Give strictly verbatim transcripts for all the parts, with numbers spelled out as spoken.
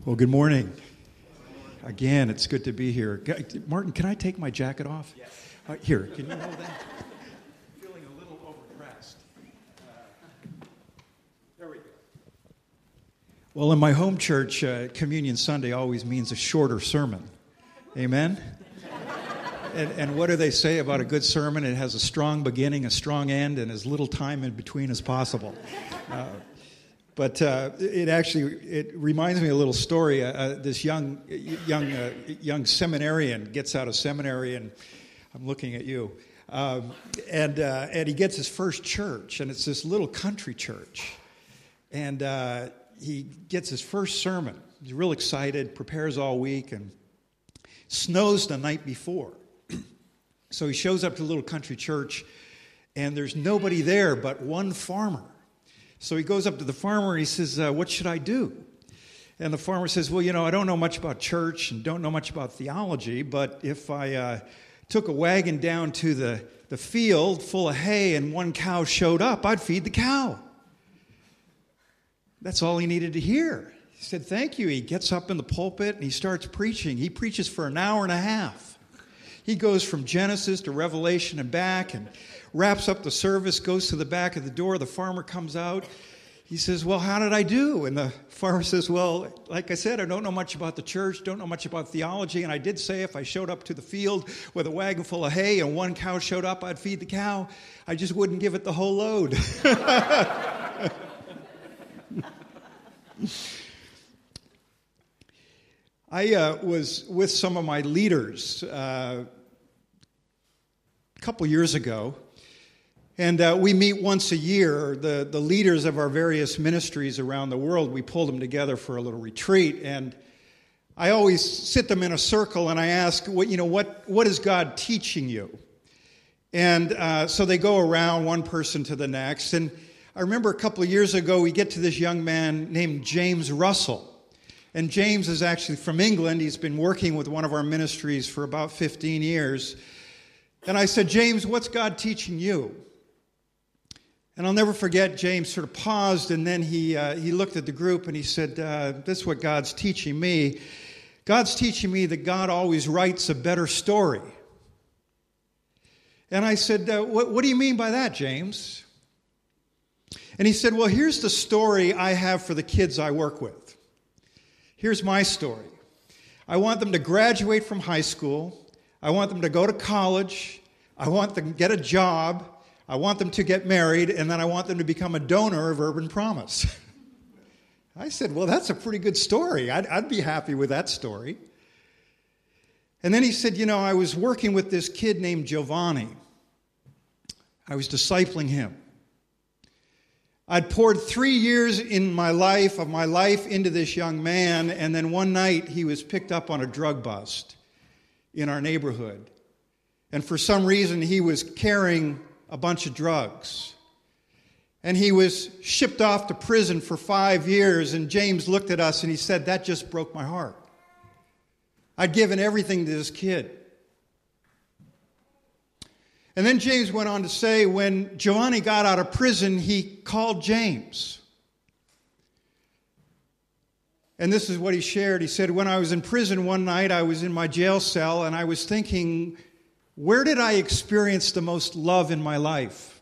Well, good morning. Again, it's good to be here. Martin, can I take my jacket off? Yes. Uh, here, can you hold that? I'm feeling a little overdressed. Uh, there we go. Well, in my home church, uh, Communion Sunday always means a shorter sermon. Amen? and, and what do they say about a good sermon? It has a strong beginning, a strong end, and as little time in between as possible. Uh, But uh, it actually it reminds me of a little story. Uh, this young young uh, young seminarian gets out of seminary, and I'm looking at you, um, and uh, and he gets his first church, and it's this little country church, and uh, he gets his first sermon. He's real excited, prepares all week, and snows the night before. So he shows up to the little country church, and there's nobody there but one farmer. So he goes up to the farmer and he says, uh, what should I do? And the farmer says, well, you know, I don't know much about church and don't know much about theology, but if I uh, took a wagon down to the, the field full of hay and one cow showed up, I'd feed the cow. That's all he needed to hear. He said, thank you. He gets up in the pulpit and he starts preaching. He preaches for an hour and a half. He goes from Genesis to Revelation and back and wraps up the service, goes to the back of the door. The farmer comes out. He says, well, how did I do? And the farmer says, well, like I said, I don't know much about the church, don't know much about theology, and I did say if I showed up to the field with a wagon full of hay and one cow showed up, I'd feed the cow. I just wouldn't give it the whole load. I uh, was with some of my leaders uh, a couple years ago, and uh, we meet once a year. The, the leaders of our various ministries around the world, we pull them together for a little retreat, and I always sit them in a circle and I ask, what you know, what what is God teaching you? And uh, so they go around one person to the next, and I remember a couple of years ago we get to this young man named James Russell. And James is actually from England. He's been working with one of our ministries for about fifteen years. And I said, James, what's God teaching you? And I'll never forget, James sort of paused, and then he uh, he looked at the group and he said, uh, this is what God's teaching me. God's teaching me that God always writes a better story. And I said, uh, what, what do you mean by that, James? And he said, well, here's the story I have for the kids I work with. Here's my story. I want them to graduate from high school. I want them to go to college. I want them to get a job. I want them to get married. And then I want them to become a donor of Urban Promise. I said, well, that's a pretty good story. I'd, I'd be happy with that story. And then he said, you know, I was working with this kid named Giovanni. I was discipling him. I'd poured three years in my life, of my life, into this young man, and then one night he was picked up on a drug bust in our neighborhood. And for some reason he was carrying a bunch of drugs. And he was shipped off to prison for five years, and James looked at us and he said, that just broke my heart. I'd given everything to this kid. And then James went on to say, when Giovanni got out of prison, he called James. And this is what he shared. He said, when I was in prison one night, I was in my jail cell, and I was thinking, where did I experience the most love in my life?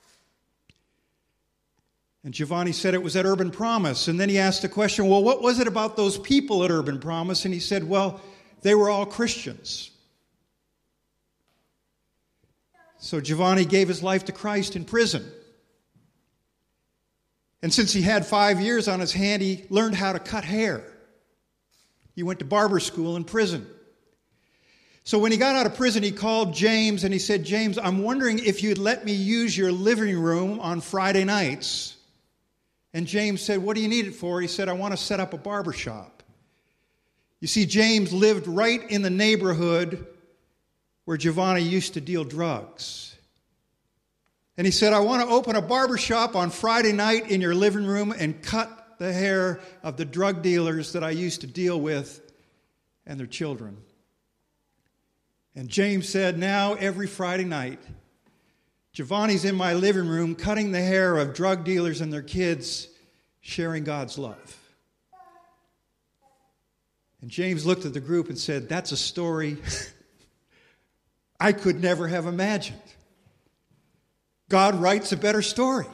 And Giovanni said it was at Urban Promise. And then he asked the question, well, what was it about those people at Urban Promise? And he said, well, they were all Christians. So Giovanni gave his life to Christ in prison. And since he had five years on his hand, he learned how to cut hair. He went to barber school in prison. So when he got out of prison, he called James and he said, James, I'm wondering if you'd let me use your living room on Friday nights. And James said, what do you need it for? He said, I want to set up a barber shop. You see, James lived right in the neighborhood where Giovanni used to deal drugs. And he said, I want to open a barber shop on Friday night in your living room and cut the hair of the drug dealers that I used to deal with and their children. And James said, now every Friday night, Giovanni's in my living room cutting the hair of drug dealers and their kids, sharing God's love. And James looked at the group and said, that's a story I could never have imagined. God writes a better story.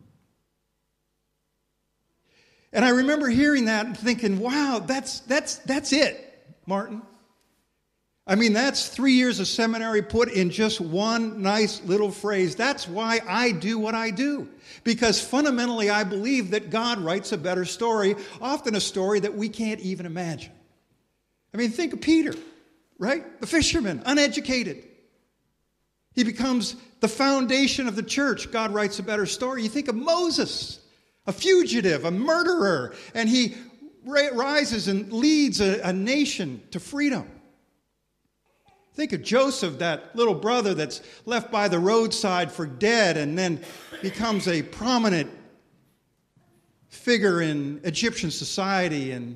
And I remember hearing that and thinking, wow, that's that's that's it, Martin. I mean, that's three years of seminary put in just one nice little phrase. That's why I do what I do. Because fundamentally, I believe that God writes a better story, often a story that we can't even imagine. I mean, think of Peter, right? The fisherman, uneducated. He becomes the foundation of the church. God writes a better story. You think of Moses, a fugitive, a murderer, and he rises and leads a, a nation to freedom. Think of Joseph, that little brother that's left by the roadside for dead and then becomes a prominent figure in Egyptian society and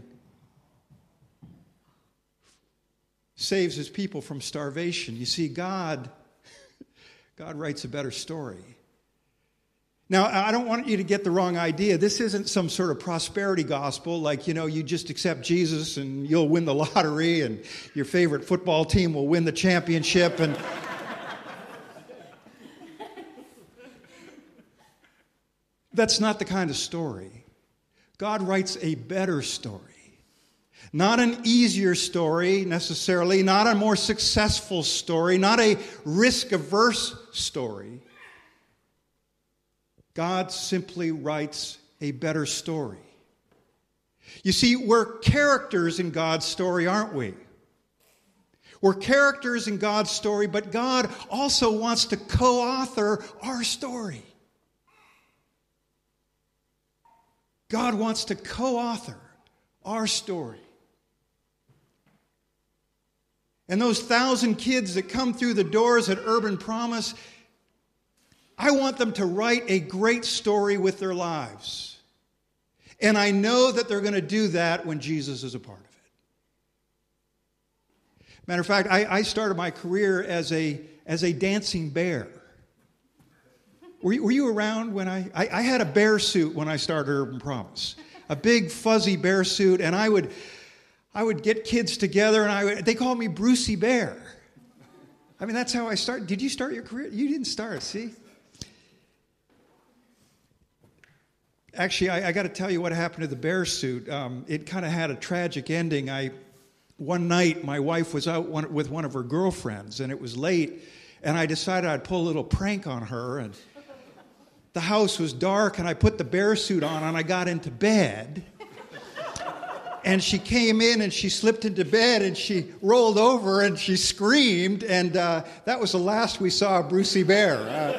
saves his people from starvation. You see, God, God writes a better story. Now, I don't want you to get the wrong idea. This isn't some sort of prosperity gospel like, you know, you just accept Jesus and you'll win the lottery and your favorite football team will win the championship. And that's not the kind of story. God writes a better story. Not an easier story necessarily, not a more successful story, not a risk-averse story. God simply writes a better story. You see, we're characters in God's story, aren't we? We're characters in God's story, but God also wants to co-author our story. God wants to co-author our story. And those thousand kids that come through the doors at Urban Promise, I want them to write a great story with their lives. And I know that they're going to do that when Jesus is a part of it. Matter of fact, I, I started my career as a, as a dancing bear. Were you, were you around when I, I... I had a bear suit when I started Urban Promise. A big fuzzy bear suit, and I would... I would get kids together, and I would, they called me Brucey Bear. I mean, that's how I started. Did you start your career? You didn't start, see? Actually, I, I got to tell you what happened to the bear suit. Um, it kind of had a tragic ending. I, one night, my wife was out one, with one of her girlfriends, and it was late, and I decided I'd pull a little prank on her. And the house was dark, and I put the bear suit on, and I got into bed. And she came in, and she slipped into bed, and she rolled over, and she screamed, and uh, that was the last we saw of Brucey Bear. Uh,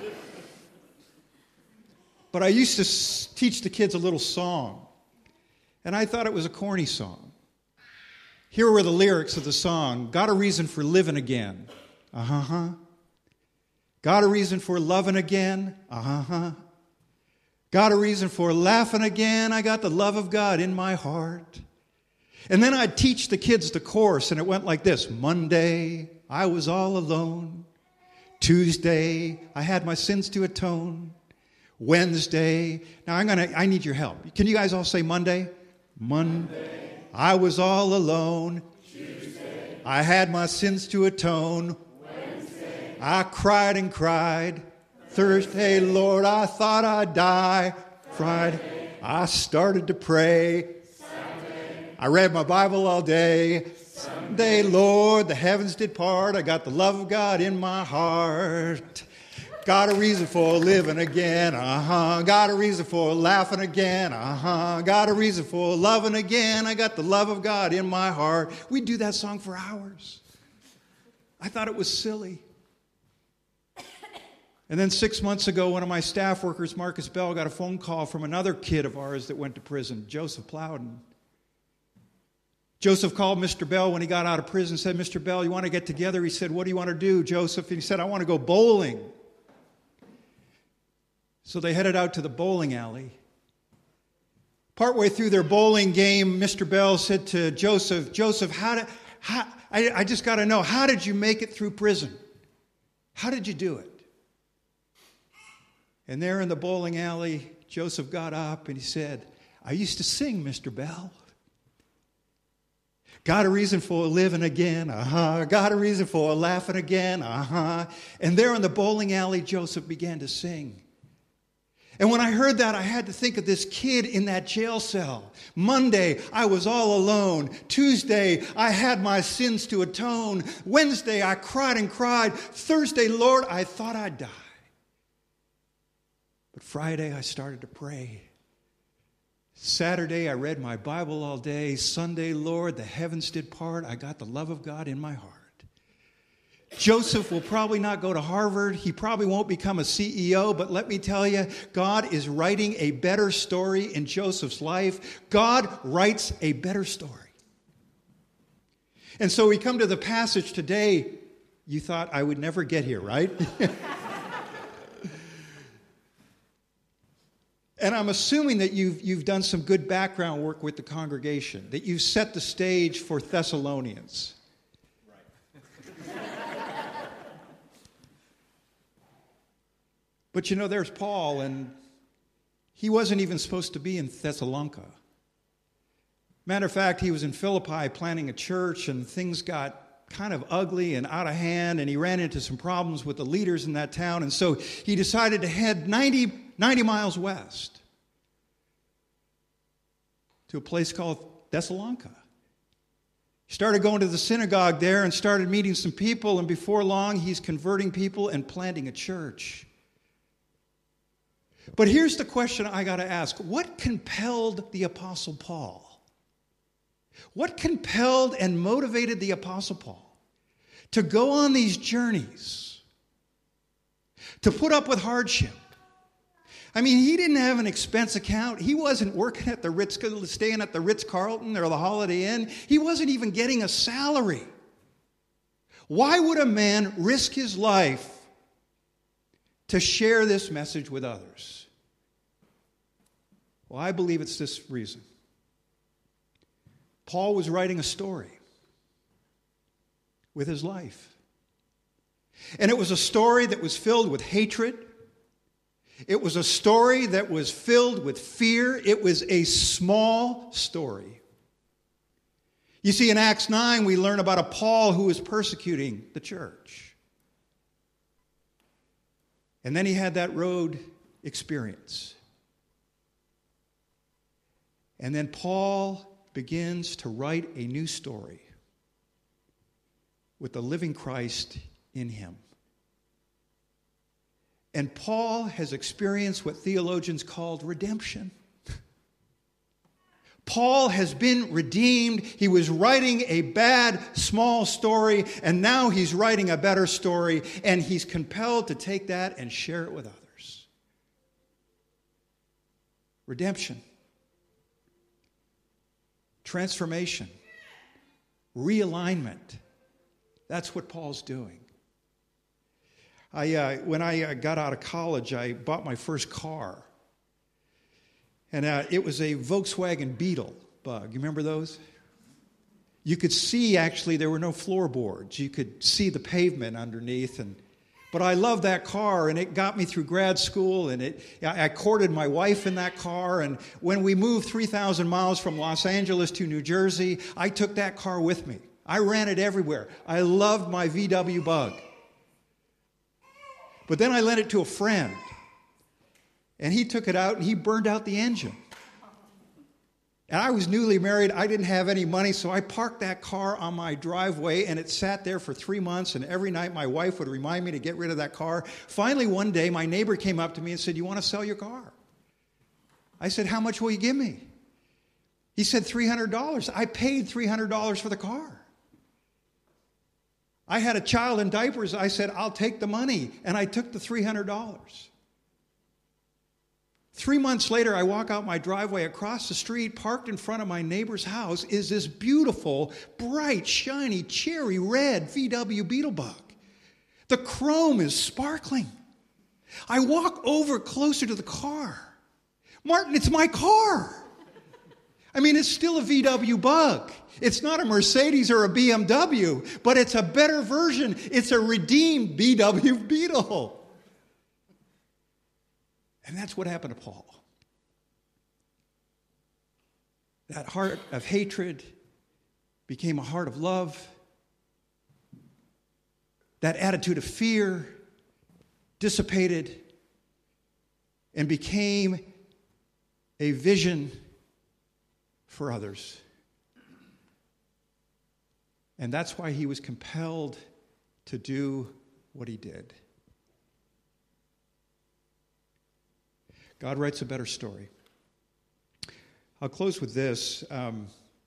But I used to s- teach the kids a little song, and I thought it was a corny song. Here were the lyrics of the song. Got a reason for living again. Uh-huh. Got a reason for loving again. Uh-huh. Got a reason for laughing again. I got the love of God in my heart. And then I'd teach the kids the chorus, and it went like this. Monday, I was all alone. Tuesday, I had my sins to atone. Wednesday. Now I'm gonna. I need your help. Can you guys all say Monday? Monday. I was all alone. Tuesday. I had my sins to atone. Wednesday. I cried and cried. Thursday, Lord, I thought I'd die. Friday, I started to pray. Saturday, I read my Bible all day. Sunday, Lord, the heavens did part. I got the love of God in my heart. Got a reason for living again, uh-huh. Got a reason for laughing again, uh-huh. Got a reason for loving again. I got the love of God in my heart. We'd do that song for hours. I thought it was silly. And then six months ago, one of my staff workers, Marcus Bell, got a phone call from another kid of ours that went to prison, Joseph Plowden. Joseph called Mister Bell when he got out of prison and said, Mister Bell, you want to get together? He said, what do you want to do, Joseph? And he said, I want to go bowling. So they headed out to the bowling alley. Partway through their bowling game, Mister Bell said to Joseph, Joseph, how did, how, I, I just got to know, how did you make it through prison? How did you do it? And there in the bowling alley, Joseph got up and he said, I used to sing, Mister Bell. Got a reason for living again, uh-huh. Got a reason for laughing again, uh-huh. And there in the bowling alley, Joseph began to sing. And when I heard that, I had to think of this kid in that jail cell. Monday, I was all alone. Tuesday, I had my sins to atone. Wednesday, I cried and cried. Thursday, Lord, I thought I'd die. But Friday, I started to pray. Saturday, I read my Bible all day. Sunday, Lord, the heavens did part. I got the love of God in my heart. Joseph will probably not go to Harvard. He probably won't become a C E O, but let me tell you, God is writing a better story in Joseph's life. God writes a better story. And so we come to the passage today. You thought I would never get here, right? And I'm assuming that you've, you've done some good background work with the congregation, that you've set the stage for Thessalonians. But you know, there's Paul, and he wasn't even supposed to be in Thessalonica. Matter of fact, he was in Philippi planning a church, and things got kind of ugly and out of hand, and he ran into some problems with the leaders in that town, and so he decided to head ninety, ninety miles west to a place called Thessalonica. He started going to the synagogue there and started meeting some people, and before long, he's converting people and planting a church. But here's the question I got to ask. What compelled the Apostle Paul? What compelled and motivated the Apostle Paul to go on these journeys, to put up with hardship? I mean, he didn't have an expense account. He wasn't working at the Ritz, staying at the Ritz-Carlton or the Holiday Inn. He wasn't even getting a salary. Why would a man risk his life to share this message with others? Well, I believe it's this reason. Paul was writing a story with his life. And it was a story that was filled with hatred. It was a story that was filled with fear. It was a small story. You see, in Acts nine, we learn about a Paul who was persecuting the church. And then he had that road experience. And then Paul begins to write a new story with the living Christ in him. And Paul has experienced what theologians called redemption. Paul has been redeemed. He was writing a bad, small story, and now he's writing a better story, and he's compelled to take that and share it with others. Redemption. Transformation. Realignment. That's what Paul's doing. I, uh, when I uh, got out of college, I bought my first car. And uh, it was a Volkswagen Beetle Bug. You remember those? You could see, actually, there were no floorboards. You could see the pavement underneath. And But I loved that car, and it got me through grad school, and it, I courted my wife in that car. And when we moved three thousand miles from Los Angeles to New Jersey, I took that car with me. I ran it everywhere. I loved my V W Bug. But then I lent it to a friend, and he took it out, and he burned out the engine. And I was newly married. I didn't have any money, so I parked that car on my driveway, and it sat there for three months, and every night my wife would remind me to get rid of that car. Finally, one day, my neighbor came up to me and said, "You want to sell your car?" I said, "How much will you give me?" He said, three hundred dollars. I paid three hundred dollars for the car. I had a child in diapers. I said, "I'll take the money," and I took the three hundred dollars. Three months later, I walk out my driveway. Across the street, parked in front of my neighbor's house, is this beautiful, bright, shiny, cherry red V W Beetle Bug. The chrome is sparkling. I walk over closer to the car. Martin, it's my car. I mean, it's still a V W Bug. It's not a Mercedes or a B M W, but it's a better version. It's a redeemed V W Beetle. And that's what happened to Paul. That heart of hatred became a heart of love. That attitude of fear dissipated and became a vision for others. And that's why he was compelled to do what he did. God writes a better story. I'll close with this. Um,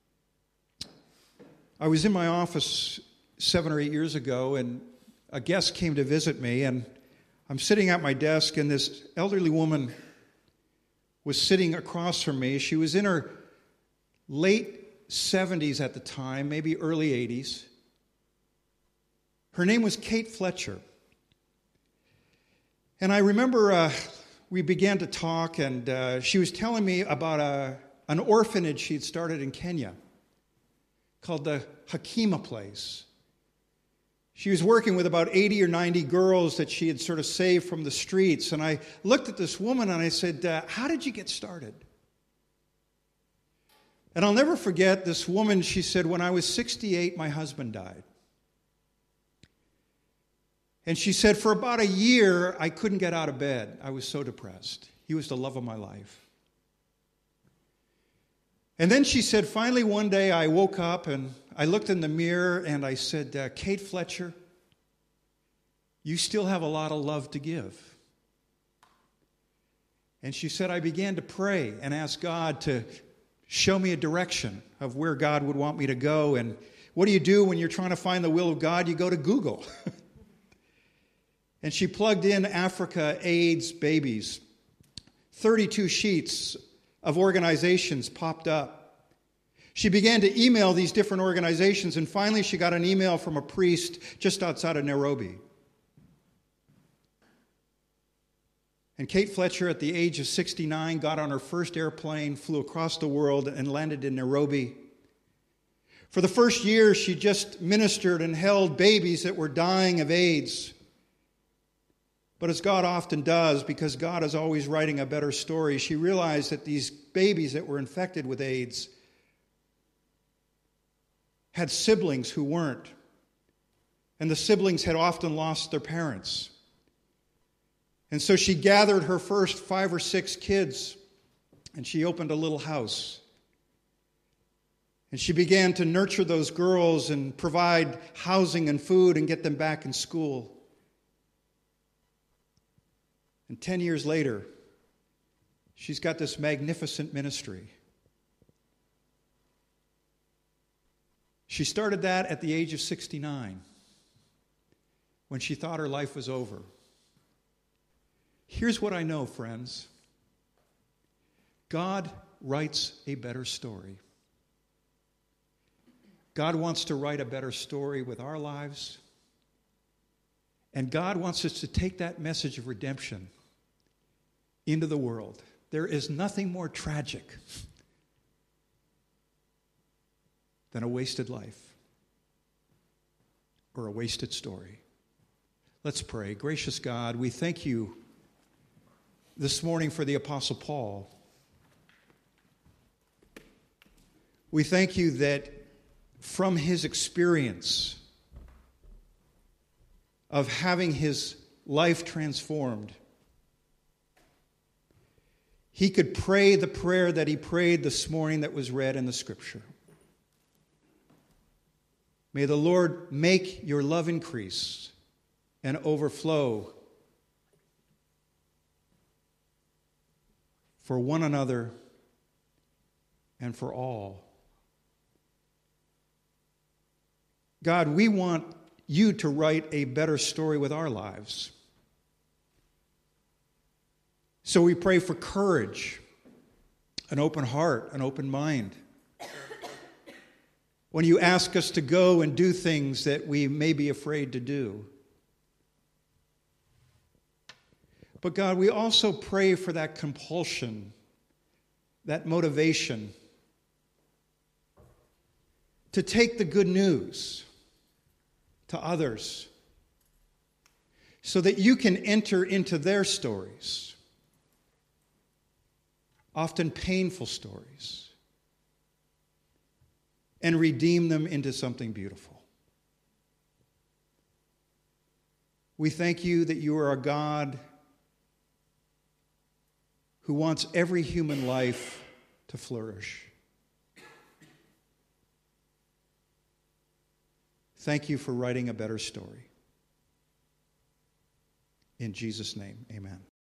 I was in my office seven or eight years ago, and a guest came to visit me, and I'm sitting at my desk, and this elderly woman was sitting across from me. She was in her late seventies at the time, maybe early eighties. Her name was Kate Fletcher. And I remember uh, we began to talk, and uh, she was telling me about a, an orphanage she'd started in Kenya called the Hakima Place. She was working with about eighty or ninety girls that she had sort of saved from the streets. And I looked at this woman and I said, uh, how did you get started? And I'll never forget this woman. She said, when I was sixty-eight, my husband died. And she said, for about a year, I couldn't get out of bed. I was so depressed. He was the love of my life. And then she said, finally one day I woke up and I looked in the mirror and I said, uh, Kate Fletcher, you still have a lot of love to give. And she said, I began to pray and ask God to show me a direction of where God would want me to go. And what do you do when you're trying to find the will of God? You go to Google. And she plugged in Africa, AIDS, babies. thirty-two sheets of organizations popped up. She began to email these different organizations, and finally she got an email from a priest just outside of Nairobi. And Kate Fletcher, at the age of sixty-nine, got on her first airplane, flew across the world, and landed in Nairobi. For the first year, she just ministered and held babies that were dying of AIDS. But as God often does, because God is always writing a better story, she realized that these babies that were infected with AIDS had siblings who weren't. And the siblings had often lost their parents. And so she gathered her first five or six kids, and she opened a little house. And she began to nurture those girls and provide housing and food and get them back in school. And ten years later, she's got this magnificent ministry. She started that at the age of sixty-nine, when she thought her life was over. Here's what I know, friends. God writes a better story. God wants to write a better story with our lives. And God wants us to take that message of redemption into the world. There is nothing more tragic than a wasted life or a wasted story. Let's pray. Gracious God, we thank you this morning for the Apostle Paul. We thank you that from his experience of having his life transformed, he could pray the prayer that he prayed this morning that was read in the Scripture. May the Lord make your love increase and overflow for one another and for all. God, we want you to write a better story with our lives. So we pray for courage, an open heart, an open mind. When you ask us to go and do things that we may be afraid to do. But God, we also pray for that compulsion, that motivation to take the good news to others so that you can enter into their stories. Often painful stories. and redeem them into something beautiful. We thank you that you are a God who wants every human life to flourish. Thank you for writing a better story. In Jesus' name, amen.